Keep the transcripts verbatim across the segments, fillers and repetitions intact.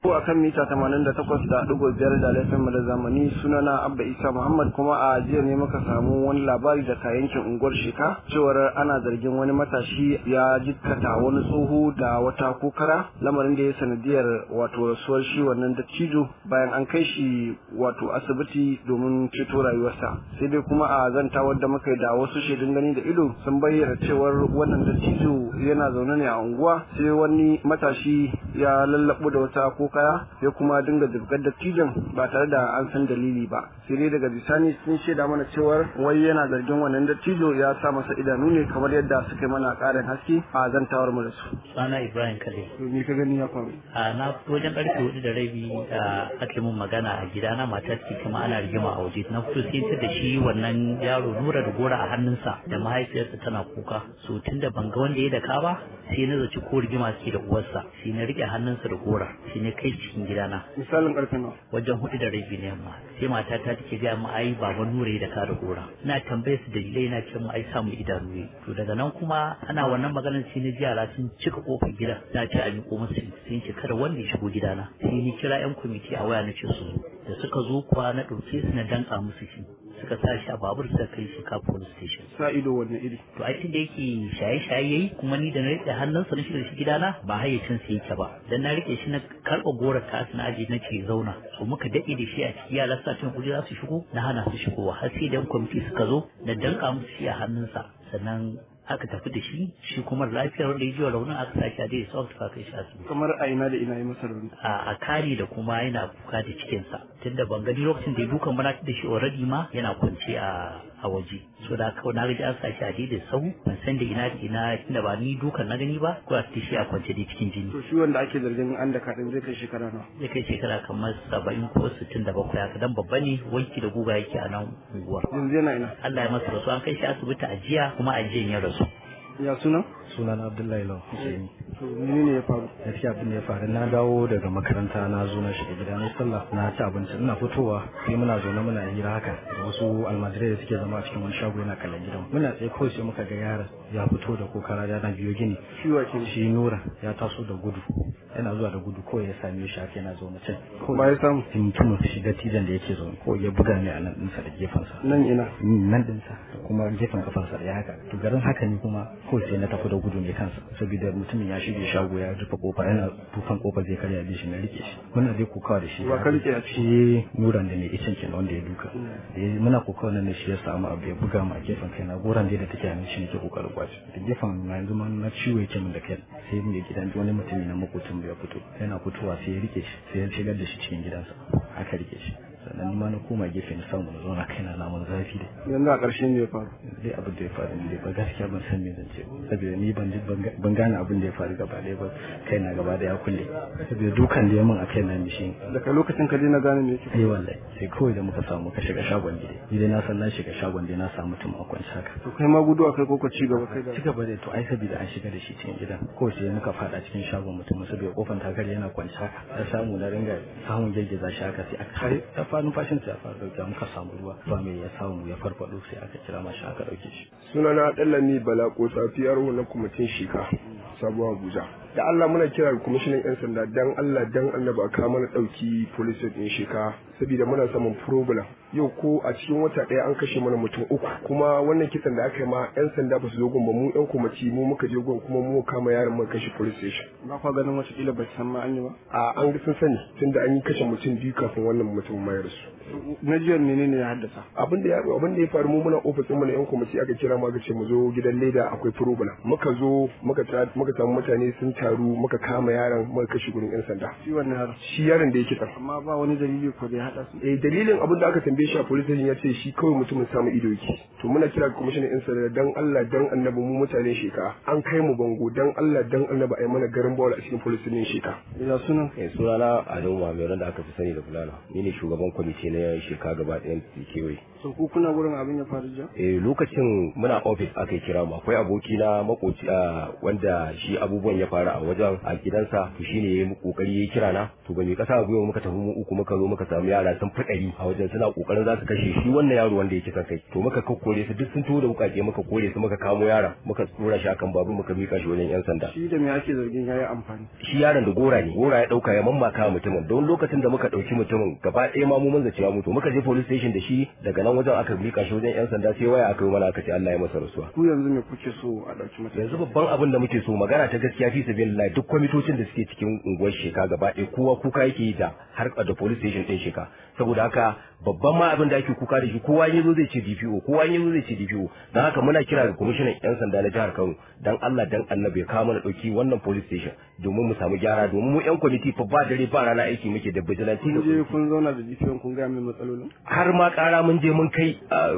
Ko akan mita tamanin da takwas da ɗigo biyar da laifin da zamani sunana Abba Isa Muhammad, kuma a jiya ne muka samu wani labari daga yankin unguwar Sheka cewar ana zargin wani matashi ya jikkata wani tsoho da wata kokara, lamarin da ya sanadiyar wato rasuwar shi wannan dattijo bayan an kai shi wato asibiti domin ceto rayuwarsa. Sai dai kuma a zantawar da muka yi da wasu shaidun gani da ido sun bayyana cewar wannan dattijo yana zaune ne a unguwa, sai wani matashi ya lallabo da wata kokara kaya ya kuma dinga zubgar dattijan ba tare da an san dalili ba. Sai dai daga bisani sun shaida mana cewar wai yana zargin wannan dattijo ya sa masa idanu ne, kamar yadda suka yi mana karin haske a zantawar mu da su. Sana Ibrahim Kale. To me ka gani ya faru? A na wajen karfe hudu da rabi a ake mun magana a gida na matar ce kuma ana rigima a waje. Na fito sai da shi wannan yaro Nura da gora a hannunsa da mahaifiyarsa tana kuka. So tunda ban ga wanda ya daka ba sai na zaci ko rigima suke da uwarsa, sai na rike hannunsa da gora, sai na kai cikin gidana. Misalin karfe nawa? Wajen hudu da rabi ne amma sai mata ta take ga mu ai baban Nura da ka da gora. Ina tambaye su dalilai na ce mu ai samu idanu ne. To daga nan kuma ana wannan maganar sai na ji yara sun cika kofar gidan. Na ce a miƙo musu sun ce kada wanda ya shigo gidana. Sai ni kira yan kwamiti a waya na ce su zo. Da suka zo kuwa na ɗauke su na danka musu shi. Suka sa shi a babur suka kai shi ka police station. Sa ido wanne iri? To ai tunda yake shaye-shaye yayi kuma ni da na rike hannunsa na shiga shi gidana ba hayyacin sa yake ba. Dan na rike shi na karɓa gora ta na aje na ce zauna. So muka dade da shi a ciki ya lassa cin kuje za su shigo na hana su shigowa har sai dan kwamiti suka zo na danka musu shi a hannunsa. Sannan aka tafi da shi shi kuma lafiyar wanda ya ji raunin aka sake a dai sau ka kai shi asibiti. Kamar a ina da ina yi masa rauni? A kari da kuma yana kuka da cikinsa tunda ban gani lokacin da ya dukan bana da shi already ma yana kwance a a waje. So da kawai na gaji an sa shi a dai da sau ban san da ina da ina tunda ba ni dukan na gani ba ko a shi a kwance da cikin jini. To shi wanda ake zargin an da kaɗin zai kai shekara nawa? Zai kai shekara kamar saba'in ko sittin da bakwai haka dan babba ne, wanki da guga yake a nan unguwar. Yanzu yana ina? Allah ya masa rasu an kai shi asibiti a jiya kuma a jiyan ya rasu. Ya suna? Sunan Abdullahi Law Hussaini. To menene ya faru? Gaskiya abin da ya faru na dawo daga makaranta na zo na shiga gida na sallah na ci abinci ina fitowa sai muna zaune muna hira haka da wasu almajirai da suke zama a cikin wani shago yana kallon gidan. Muna tsaye kawai sai muka ga yaron ya fito da kokara yana biyo gini. Shi wace? Shi Nura ya taso da gudu. Yana zuwa da gudu kawai ya same shi haka yana zo mutum. Ba ya samu? Mutumin shiga tijan da yake zo kawai ya buga ne a nan ɗinsa da gefensa. Nan ina? Nan ɗinsa da kuma gefen kafarsa da ya haka. To garin haka ne kuma kawai sai na tafi da gudu ne kansa saboda mutumin ya shige shago ya rufe kofa yana dukan kofa zai karya da shi na rike shi muna dai kokawa da shi ba ka rike shi Nuran da mai icen kenan wanda ya duka eh muna kokawa nan da shi ya samu abu ya buga ma gefen kai na goran da take hannun shi nake kokarin kwaci da gefen na yanzu man na ciwo yake min da kai sai mu gidan wani mutumi na makocin ya fito yana fitowa sai ya rike shi sai ya shigar da shi cikin gidansa aka rike shi sannan ni ma na koma gefe na samu na zauna kaina na mun zafi da yanzu a ƙarshen ne ya faru dai abin da ya faru ne ba gaskiya ban san me zan ce saboda ni ban ban gane abin da ya faru gaba ɗaya ba kaina gaba da ya kulle saboda dukan da ya min a kaina ne shi daga lokacin ka na gane me yake eh wallahi sai kawai da muka samu ka shiga shagon dai ni dai na san na shiga shagon dai na samu mutum a kwance haka to kai ma gudu akai ko ka ci gaba kai da ci gaba da to ai saboda an shiga da shi cikin gidan ko sai muka fada cikin shagon mutum saboda kofar tagar yana kwance haka da samu na ringa samun girgiza shi haka sai aka ta fa numfashin sa fa da muka samu ruwa ba mai ya samu ya farfado sai aka kira mashi aka dauke shi sunana Dallami Bala ko safiyar na kwamitin Shika sabuwar Abuja da Allah muna kira ga kwamishinan yan sanda dan Allah dan Annabi a kawo mana dauki police din Shika saboda muna samun problem yau ko a cikin wata daya an kashe mana mutum uku kuma wannan kisan da aka yi ma yan sanda ba su zo gun ba mu yan kwamiti mu muka je gun kuma mu kama yaron mu kashe police station ba kwa ganin wata kila ba san ma an yi ba a an ga sun sani tunda an yi kashe mutum biyu kafin wannan mutum mai rasu na jiya menene ya haddasa abin da ya abin da ya faru mu muna ofisin mu na yan kwamiti aka kira mu aka ce mu zo gidan leda akwai problem muka zo muka muka samu mutane sun taru muka kama yaron muka kashe gurin yan sanda shi wannan yaron shi yaron da yake tsara amma ba wani dalili ko da ya hada su eh dalilin abin da aka tambaye shi a police station ya ce shi kawai mutumin samu ido yake to muna kira ga commissioner yan sanda dan Allah dan Annabi mu mutane Sheka an kai mu bango dan Allah dan Annabi ai mana garin bawal a cikin police station Sheka ya sunan eh sunana Adamu Muhammad da aka fi sani da Fulana ni ne shugaban kwamiti na Sheka gaba ɗayan kewaye so ku kuna gurin abin ya faru ja eh lokacin muna office aka kira mu akwai aboki na makoci wanda shi abubuwan ya faru a wajen a gidansa to shine yayi kokari yayi kira na to ba mai kasa a gwiwa muka tafi mu uku muka zo muka samu yara sun fi ɗari a wajen suna kokarin za su kashe shi wannan yaro wanda yake kan kai to muka kokkore su duk sun tuwo da wukake muka kore su muka kamo yaron muka tsora shi akan babu muka mika shi wajen yan sanda. Shi da me ake zargin yayi amfani? Shi yaron da gora ne gora ya dauka ya mammaka mutumin don lokacin da muka dauki mutumin gaba ɗaya ma mu mun zaci ya mutu muka je police station da shi daga nan wajen aka mika shi wajen yan sanda sai waya aka yi mana aka ce Allah ya masa rasuwa. Ku yanzu me kuke so a dauki mutum? Yanzu babban abin da muke so magana ta gaskiya fi sabilillah duk kwamitocin da suke cikin unguwar Sheka gaba ɗaya kowa kuka yake yi da har da police station din Sheka saboda haka babban ma abin da ake kuka da shi kowa yazo zai ce D P O kowa yazo zai ce D P O dan haka muna kira ga commissioner yan sanda na jihar Kano dan Allah dan Annabi ya kawo mana dauki wannan police station domin mu samu gyara domin mu yan committee fa ba dare ba rana aiki muke da vigilante da je kun zauna da D P O kun ga mai matsalolin har ma kara mun je mun kai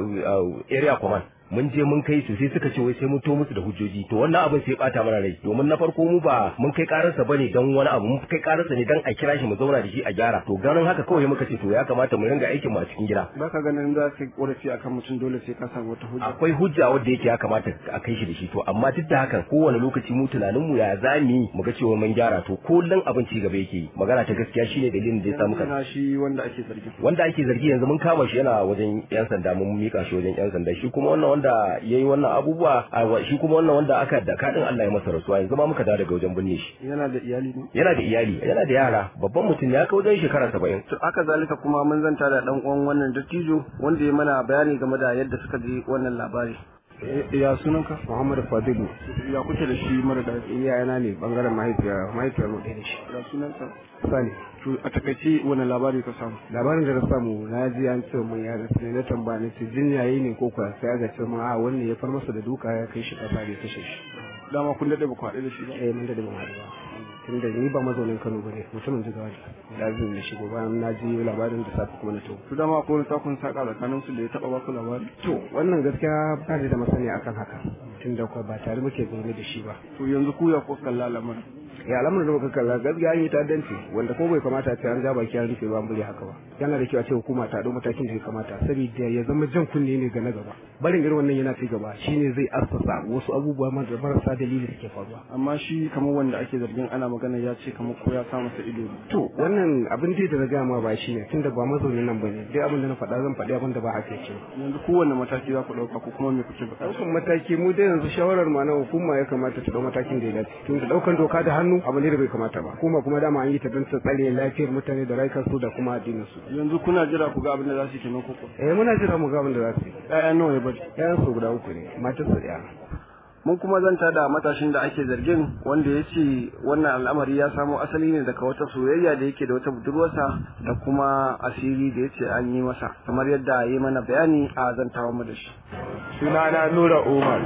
area command mun je mun kai su sai suka ce wai sai mun to musu da hujjoji to wannan abin sai bata mana rai domin na farko mu ba mun kai kararsa bane dan wani abu mun kai kararsa ne dan a kira shi mu zauna da shi a gyara to ganin haka kawai muka ce to ya kamata mu ringa aikin mu a cikin gida baka ganin za ka korafi akan mutum dole sai ka samu wata hujja akwai hujja wanda yake ya kamata a kai shi da shi to amma duk da hakan kowane lokaci mu tunanin mu ya zami mu ga cewa mun gyara to kullun abin ci gaba yake magana ta gaskiya shine dalilin da ya samu kan shi wanda ake zargi wanda ake zargi yanzu mun kama shi yana wajen yan sanda mun mika shi wajen yan sanda shi kuma wannan wanda yayi wannan abubuwa shi kuma wannan wanda aka da kadin Allah ya masa rasuwa yanzu ma muka dawo daga wajen binne shi yana da iyali ne yana da iyali yana da yara babban mutum ya kai wajen shekara saba'in to aka zalika kuma mun zanta da dan uwan wannan dattijo wanda ya mana bayani game da yadda suka ji wannan labari ya sunanka Muhammad Fadilu ya kuke da shi mara da iyayena ne bangaren mahaifiya mahaifiyar mu da shi ya sunanka Sani to a takaice wani labari ka samu labarin da na samu na ji an ce mun ya rasu ne na tambaya ne ce jinyayi ne ko kuwa sai aka ce mun a wannan ya far masa da duka ya kai shi kasa ne kashe shi dama kun dade ba ku haɗu da shi ba eh mun dade ba mu haɗu ba tunda ni ba mazaunin Kano bane mutumin jigawa ne da zan ne shigo bayan na ji labarin da safi kuma na to to dama ko ta kun saka tsakanin su da ya taba ba ku labari to wannan gaskiya ba ni da masani akan haka tunda ko ba tare muke zaune da shi ba to yanzu ku ya ko kalla lamarin ya al'amuran da muka kalla gaskiya an yi ta'addanci wanda ko bai kamata a ce an ja baki an rufe ba an bari haka ba yana da kyau a ce hukuma ta dau matakin da ya kamata saboda ya zama jan kunne ne ga na gaba barin irin wannan yana ci gaba shine zai assasa wasu abubuwa marasa dalili suke faruwa amma shi kamar wanda ake zargin ana magana ya ce kamar ko ya sa masa ido to wannan abin da na gaya ma ba shi ne tunda ba mazaunin nan bane dai abin da na faɗa zan faɗi abin da ba haka yake yanzu kowanne mataki za ku ɗauka ko kuma me kuke buƙata ɗaukan mataki mu dai yanzu shawarar ma na hukuma ya kamata ta ɗau matakin da ya dace tunda ɗaukan doka da hannu abu ne da bai kamata ba kuma kuma dama an yi ta don ta tsare lafiyar mutane da rayukansu da kuma addinin su yanzu kuna jira ku ga abin da za su yi kenan koko eh muna jira mu ga abin da za su yi ƴaƴan nawa ya bari ƴaƴan su guda uku ne matar su ɗaya mun kuma zanta da matashin da ake zargin wanda ya ce wannan al'amari ya samo asali ne daga wata soyayya da yake da wata budurwarsa da kuma asiri da ya ce an yi masa kamar yadda ya yi mana bayani a zantawa mu da shi sunana Nura Umar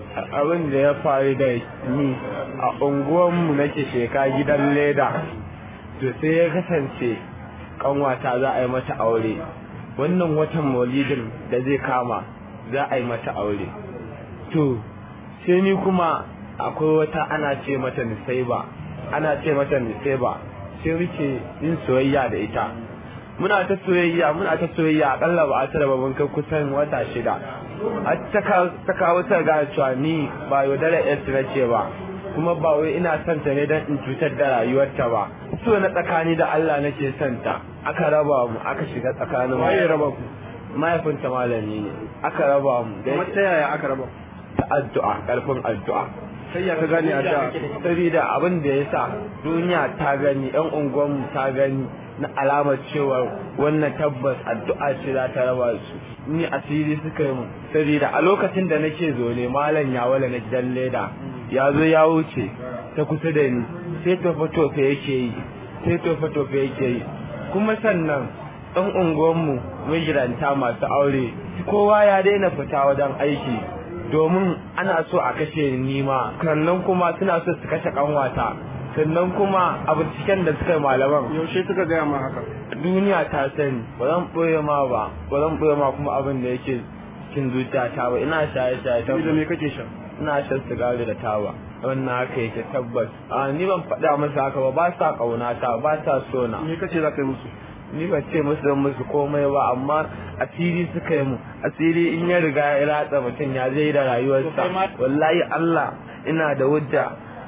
abin da ya faru da ni a unguwanmu nake sheka gidan leda to sai ya kasance kanwata za a yi mata aure wannan watan maulidin da zai kama za a yi mata aure to sai ni kuma akwai wata ana ce mata Nisaiba ana ce mata Nisaiba sai muke yin soyayya da ita muna ta soyayya muna ta soyayya akalla ba a tara ba mun kai kusan wata shida a ta kawo ta ga cewa ni ba yaudara yarsu na ce ba kuma ba wai ina son ta ne don in cutar da rayuwarta ba so na tsakani da Allah nake son ta aka raba mu aka shiga tsakanin mu waye raba ku mahaifinta malami ne aka raba mu kuma ta yaya aka raba ta addu'a karfin addu'a sai ya ka gane addu'a saboda abin da ya sa duniya ta gani yan unguwanmu ta gani na alamar cewa wannan tabbas addu'a ce za ta raba su ni asiri suka yi mu saboda a lokacin da nake zo ne malam ya wala na gidan leda ya zo ya wuce ta kusa da ni sai tofa tofa yake yi sai tofa tofa yake yi kuma sannan ɗan unguwanmu magidanta masu aure kowa ya daina fita wajen aiki domin ana so a kashe ni ma sannan kuma suna so su kashe kanwata sannan kuma a binciken da suka yi malaman yaushe suka gaya ma haka duniya ta sani ba zan ɓoye ma ba ba zan ɓoye ma kuma abin da yake cikin zuciyata ba ina shaye shaye ta da me kake sha ina shan sigari da taba wannan haka yake tabbas a ni ban faɗa masa haka ba ba sa ƙaunata ba sa sona me kace za ka yi musu ni ban ce musu zan musu komai ba amma asiri suka yi mu asiri in ya riga ya ratsa mutum ya zai da rayuwarsa wallahi Allah ina da hujja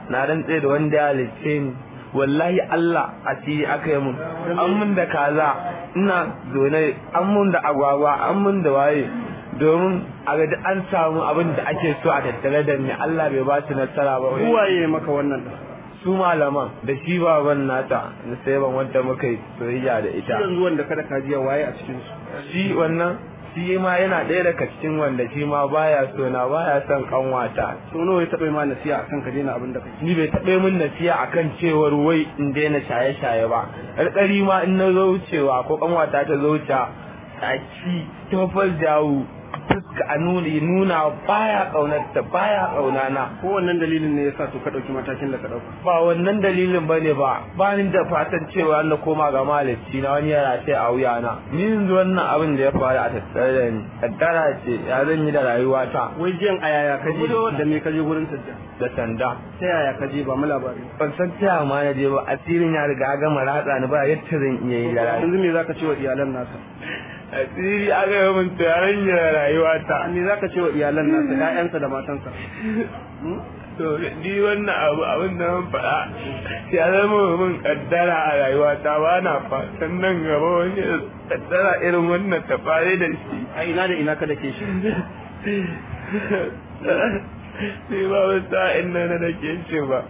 na rantse da wanda ya halicce ni wallahi Allah asiri aka yi mun an mun da kaza ina zone an mun da agwagwa an mun da waye domin a ga an samu abin da ake so a tattare da ni Allah bai ba su nasara ba. Waye maka wannan su malaman da shi baban nata na sai ban wanda muka yi soyayya da ita. Yanzu wanda kada ka jiya waye a cikin su? Shi wannan shi ma yana ɗaya daga cikin wanda shi ma baya so na baya son kanwata. So nawa ya taɓa ma nasiya akan ka daina abin da kake? Ni bai taɓa min nasiya akan cewar wai in daina shaye-shaye ba. Ƙarƙari ma in na zo wucewa ko kanwata ta zo wuce a ci tofar jawo fuska a nuni nuna baya kaunarta baya kaunana. Ko wannan dalilin ne yasa to ka dauki matakin da ka dauka? Ba wannan dalilin bane ba ba ni da fatan cewa na koma ga malicci na wani yara sai a wuya na. Ni yanzu wannan abin da ya faru a tattare da ni kaddara ce ya zan yi da rayuwata. Wai jiyan a yaya ka je da me ka je gurin sajja? Da sanda. Ta yaya ka je ba mu labari? Ban san ta ma na je ba asirin ya riga gama ratsa ni ba yadda zan iya yi da rayuwa. Yanzu me zaka ce wa iyalan nasa? Asiri aka yi min taron yin rayuwa ta. Me za ka ce wa iyalan nasa, ƴaƴansa da matansa? To, ni wannan abu abin da man faɗa ya zama min kaddara a rayuwa ta ba na fatan nan gaba wani kaddara irin wannan ta fare da shi. A ina da ina ka da ke shi? Ni ba wata inda na da ke shi ba.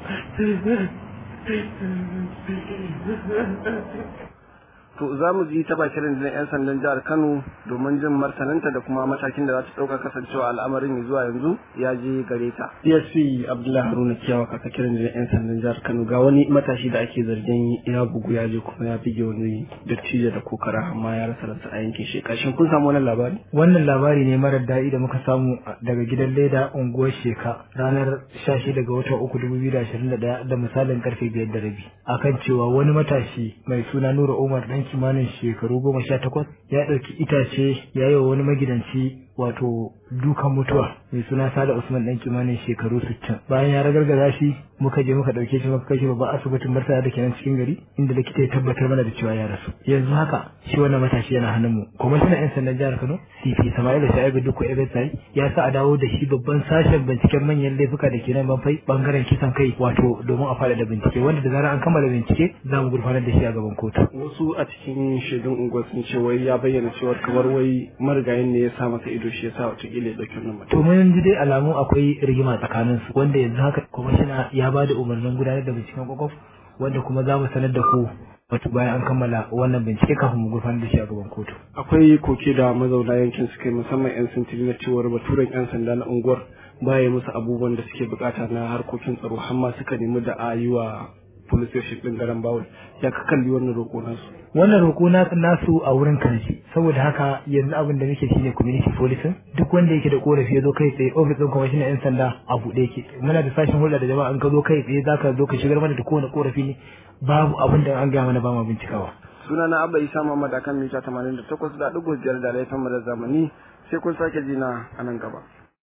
To za mu ji ta bakin rundunar 'yan sandan jihar Kano domin jin martaninta da kuma matakin da za ta ɗauka kasancewa al'amarin zuwa yanzu ya je gare ta. D S P Abdullahi Haruna Kiyawa kakakin rundunar 'yan sandan jihar Kano ga wani matashi da ake zargin ya bugu ya je kuma ya bige wani dattijo da kokara amma ya rasa rasa a yankin sheka. Shin kun samu wannan labari? Wannan labari ne marar daɗi da muka samu daga gidan leda unguwar Sheka ranar sha shida ga watan uku dubu biyu da ashirin da ɗaya da misalin karfe biyar da rabi akan cewa wani matashi mai suna Nura Umar ɗan kimanin shekaru goma sha takwas ya ɗauki itace ya yi wa wani magidanci wato dukan mutuwa mai suna Sada Usman ɗan kimanin shekaru sittin. Bayan ya ragargaza shi muka je muka ɗauke shi muka kai shi babban asibitin Murtala da kenan cikin gari inda likita ya tabbatar mana da cewa ya rasu. Yanzu haka shi wannan matashi yana hannun mu. Kwamishinan 'yan sandan jihar Kano C P Sama'ila Sha'ibu Dukku Ebesai ya sa a dawo da shi babban sashen binciken manyan laifuka da ke nan Banfai bangaren kisan kai wato domin a faɗaɗa bincike wanda da zarar an kammala bincike za mu gurfanar da shi a gaban kotu. Wasu a cikin shaidun unguwar sun ce wai ya bayyana cewa kamar wai marigayin ne ya sa masa ido shi ya sa wata ya ɗauki wannan mutum. To mun ji dai alamu akwai rigima tsakanin su wanda yanzu haka kwamishina ya ba da umarnin gudanar da binciken kwakwaf wanda kuma za mu sanar da ku wato bayan an kammala wannan bincike kafin mu gurfanar da shi a gaban kotu. Akwai koke da mazauna yankin suka yi musamman 'yan sintiri na cewar baturen 'yan sanda na unguwar baya musu abubuwan da suke bukata na harkokin tsaro har ma suka nemi da a yi wa police station din garan Bawul. Ya ka kalli wannan roƙo nasu? Wannan roƙo nasu a wurin kanshi saboda haka yanzu abin da muke shine community policing duk wanda yake da korafi ya zo kai tsaye office din kwamishinan 'yan sanda a buɗe yake. Muna da sashen hulɗa da jama'a in ka zo kai tsaye zaka zo ka shigar mana da kowane korafi ne babu abin da an gaya mana ba ma bincikawa. Sunana Abba Isa Muhammad akan mita tamanin da takwas da ɗigo biyar da laifin mu da zamani sai kun sake jina a nan gaba.